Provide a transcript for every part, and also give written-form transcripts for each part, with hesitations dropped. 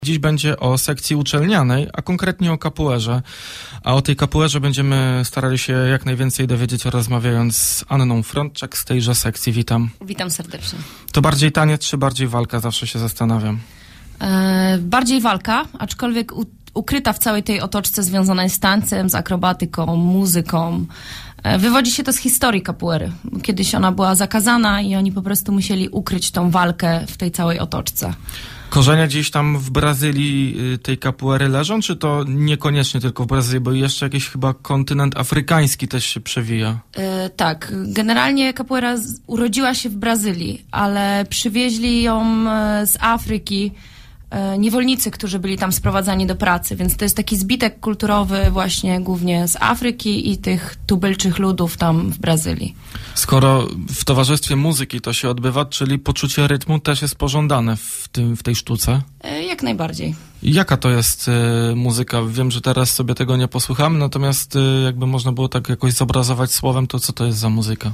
Dziś będzie o sekcji uczelnianej, a konkretnie o capoeirze. A o tej capoeirze będziemy starali się jak najwięcej dowiedzieć, rozmawiając z Anną Frądczak z tejże sekcji. Witam. Witam serdecznie. To bardziej taniec czy bardziej walka? Zawsze się zastanawiam. Bardziej walka, aczkolwiek ukryta w całej tej otoczce związanej z tańcem, z akrobatyką, muzyką. Wywodzi się to z historii capoeiry. Kiedyś ona była zakazana i oni po prostu musieli ukryć tą walkę w tej całej otoczce. Korzenie gdzieś tam w Brazylii tej capoeiry leżą, czy to niekoniecznie tylko w Brazylii, bo jeszcze jakiś chyba kontynent afrykański też się przewija? Tak, generalnie capoeira urodziła się w Brazylii, ale przywieźli ją z Afryki niewolnicy, którzy byli tam sprowadzani do pracy, więc to jest taki zbitek kulturowy właśnie głównie z Afryki i tych tubylczych ludów tam w Brazylii. Skoro w towarzystwie muzyki to się odbywa, czyli poczucie rytmu też jest pożądane w tej sztuce? Jak najbardziej. Jaka to jest muzyka? Wiem, że teraz sobie tego nie posłuchamy, natomiast jakby można było tak jakoś zobrazować słowem, to co to jest za muzyka?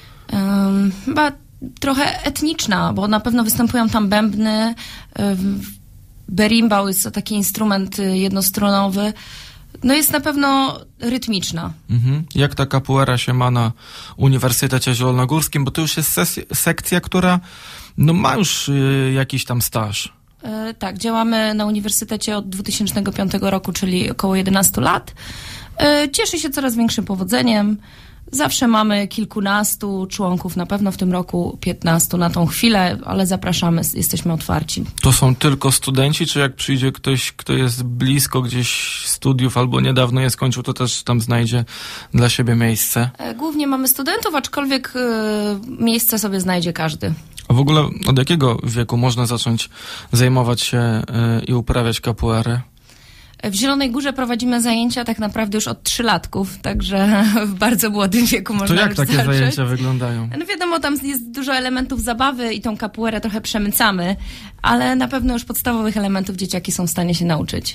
Chyba trochę etniczna, bo na pewno występują tam bębny, berimbau jest to taki instrument jednostrunowy. No jest na pewno rytmiczna. Jak ta capoeira się ma na Uniwersytecie Zielonogórskim? Bo to już jest sekcja, która ma już jakiś tam staż. Tak, działamy na uniwersytecie od 2005 roku, czyli około 11 lat. Cieszy się coraz większym powodzeniem. Zawsze mamy kilkunastu członków, na pewno w tym roku 15 na tą chwilę, ale zapraszamy, jesteśmy otwarci. To są tylko studenci, czy jak przyjdzie ktoś, kto jest blisko gdzieś studiów albo niedawno je skończył, to też tam znajdzie dla siebie miejsce? Głównie mamy studentów, aczkolwiek miejsce sobie znajdzie każdy. A w ogóle od jakiego wieku można zacząć zajmować się i uprawiać capoeirę? W Zielonej Górze prowadzimy zajęcia tak naprawdę już od 3-latków, także w bardzo młodym wieku można już zacząć. To jak takie zajęcia wyglądają? No wiadomo, tam jest dużo elementów zabawy i tą capoeirę trochę przemycamy, ale na pewno już podstawowych elementów dzieciaki są w stanie się nauczyć.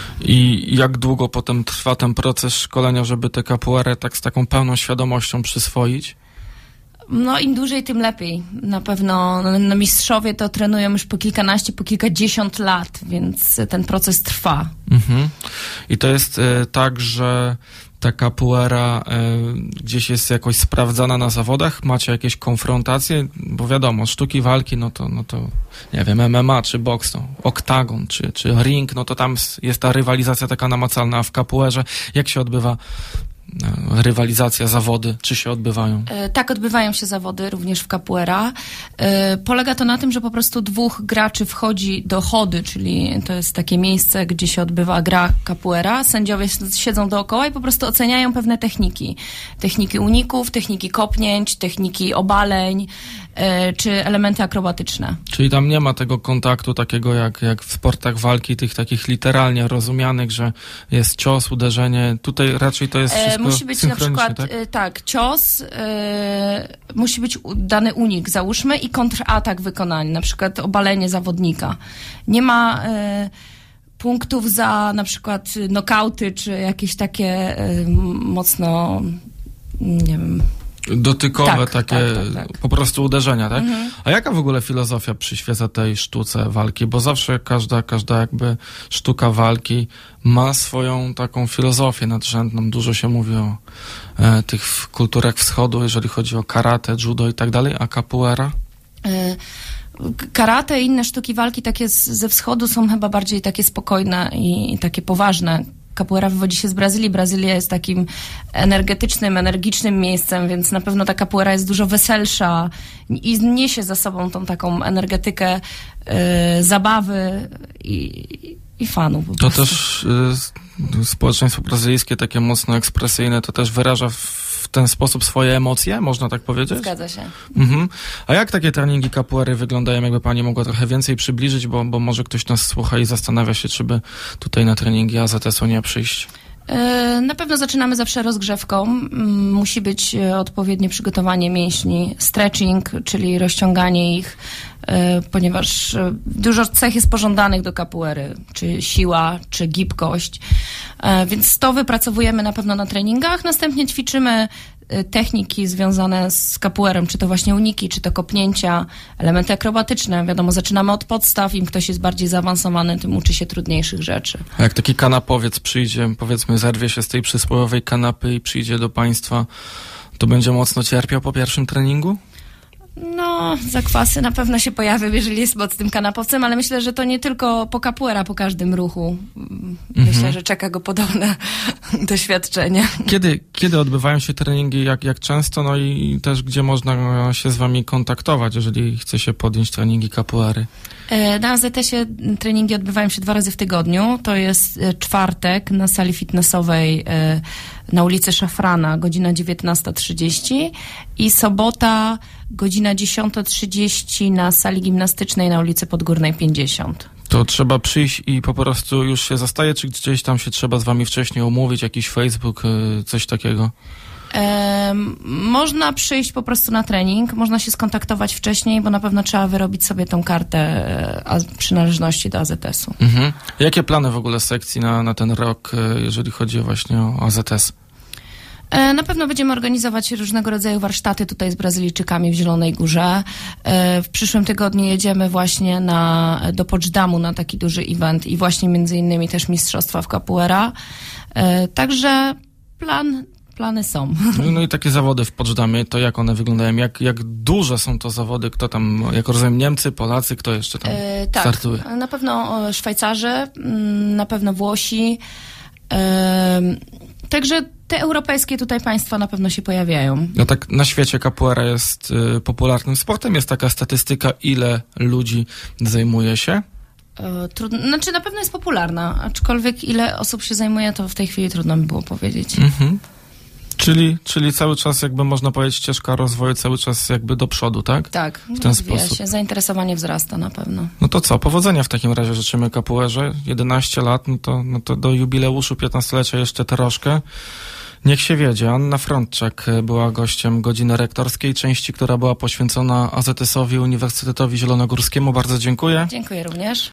I jak długo potem trwa ten proces szkolenia, żeby tę capoeirę tak z taką pełną świadomością przyswoić? No im dłużej, tym lepiej. Na pewno mistrzowie to trenują już po kilkanaście, po kilkadziesiąt lat, więc ten proces trwa. I to jest tak, że ta capoeira gdzieś jest jakoś sprawdzana na zawodach? Macie jakieś konfrontacje? Bo wiadomo, sztuki walki, no to nie wiem, MMA czy boks, oktagon czy ring, no to tam jest ta rywalizacja taka namacalna, a w capoeirze jak się odbywa rywalizacja, zawody, czy się odbywają? Tak, odbywają się zawody również w capoeira. Polega to na tym, że po prostu dwóch graczy wchodzi do chody, czyli to jest takie miejsce, gdzie się odbywa gra capoeira. Sędziowie siedzą dookoła i po prostu oceniają pewne techniki. Techniki uników, techniki kopnięć, techniki obaleń, czy elementy akrobatyczne. Czyli tam nie ma tego kontaktu takiego jak w sportach walki, tych takich literalnie rozumianych, że jest cios, uderzenie. Tutaj raczej to jest wszystko musi być na przykład tak cios, musi być dany unik, załóżmy, i kontratak wykonany, na przykład obalenie zawodnika. Nie ma punktów za na przykład nokauty, czy jakieś takie mocno, nie wiem, dotykowe, takie tak. Po prostu uderzenia, tak? A jaka w ogóle filozofia przyświeca tej sztuce walki? Bo zawsze każda jakby sztuka walki ma swoją taką filozofię nadrzędną. Dużo się mówi o tych kulturach wschodu, jeżeli chodzi o karate, judo i tak dalej, a capoeira? Karate i inne sztuki walki takie ze wschodu są chyba bardziej takie spokojne i takie poważne. Capoeira wywodzi się z Brazylii. Brazylia jest takim energetycznym, energicznym miejscem, więc na pewno ta capoeira jest dużo weselsza i niesie za sobą tą taką energetykę zabawy i fanu. To też społeczeństwo brazylijskie, takie mocno ekspresyjne, to też wyraża w ten sposób swoje emocje, można tak powiedzieć? Zgadza się. A jak takie treningi capoeiry wyglądają, jakby pani mogła trochę więcej przybliżyć, bo może ktoś nas słucha i zastanawia się, czy by tutaj na treningi AZS-u nie przyjść? Na pewno zaczynamy zawsze rozgrzewką. Musi być odpowiednie przygotowanie mięśni, stretching, czyli rozciąganie ich, ponieważ dużo cech jest pożądanych do capoeiry, czy siła, czy gibkość. Więc to wypracowujemy na pewno na treningach. Następnie ćwiczymy techniki związane z capoeirą, czy to właśnie uniki, czy to kopnięcia, elementy akrobatyczne. Wiadomo, zaczynamy od podstaw, im ktoś jest bardziej zaawansowany, tym uczy się trudniejszych rzeczy. A jak taki kanapowiec przyjdzie, powiedzmy, zerwie się z tej przysłowiowej kanapy i przyjdzie do państwa, to będzie mocno cierpiał po pierwszym treningu? No, zakwasy na pewno się pojawią, jeżeli jest mocnym kanapowcem, ale myślę, że to nie tylko po capoeira, po każdym ruchu. Myślę, że czeka go podobne doświadczenie. Kiedy odbywają się treningi, jak często, no i też gdzie można się z wami kontaktować, jeżeli chce się podjąć treningi capoeiry? Na AZS-ie treningi odbywają się 2 razy w tygodniu. To jest czwartek na sali fitnessowej na ulicy Szafrana, godzina 19:30 i sobota, godzina 10:30 na sali gimnastycznej na ulicy Podgórnej 50. To trzeba przyjść i po prostu już się zostaje, czy gdzieś tam się trzeba z wami wcześniej umówić, jakiś Facebook, coś takiego? Można przyjść po prostu na trening, można się skontaktować wcześniej, bo na pewno trzeba wyrobić sobie tą kartę przynależności do AZS-u. Mhm. Jakie plany w ogóle sekcji na ten rok, jeżeli chodzi właśnie o AZS? Na pewno będziemy organizować różnego rodzaju warsztaty tutaj z Brazylijczykami w Zielonej Górze. W przyszłym tygodniu jedziemy właśnie do Potsdamu na taki duży event i właśnie między innymi też mistrzostwa w capoeira. Także plany są. No i takie zawody w Poczdamie, to jak one wyglądają? Jak duże są to zawody? Kto tam, jak rozumiem, Niemcy, Polacy, kto jeszcze tam startuje? Tak, na pewno Szwajcarzy, na pewno Włosi. Także te europejskie tutaj państwa na pewno się pojawiają. No tak na świecie capoeira jest popularnym sportem. Jest taka statystyka, ile ludzi zajmuje się? Znaczy na pewno jest popularna, aczkolwiek ile osób się zajmuje, to w tej chwili trudno mi było powiedzieć. Mhm. Czyli cały czas jakby można powiedzieć ścieżka rozwoju cały czas jakby do przodu, tak? Tak, w ten sposób. Się. Zainteresowanie wzrasta na pewno. No to co, powodzenia w takim razie życzymy capoeirze. 11 lat, no to do jubileuszu 15-lecia jeszcze troszkę. Niech się wiedzie. Anna Frądczak była gościem Godziny Rektorskiej, części, która była poświęcona AZS-owi Uniwersytetowi Zielonogórskiemu. Bardzo dziękuję. Dziękuję również.